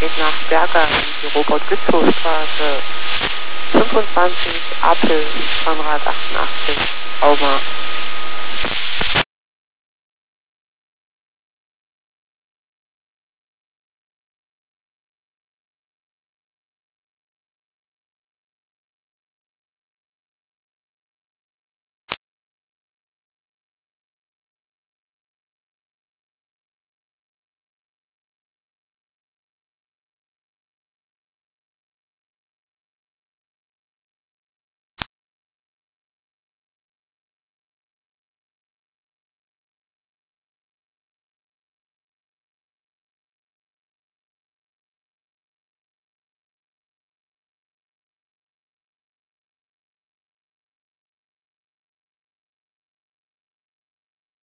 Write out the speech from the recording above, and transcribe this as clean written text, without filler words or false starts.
geht nach Berger in die Robert-Gützow-Straße 25, Apel, Zahnrad 88, Auma.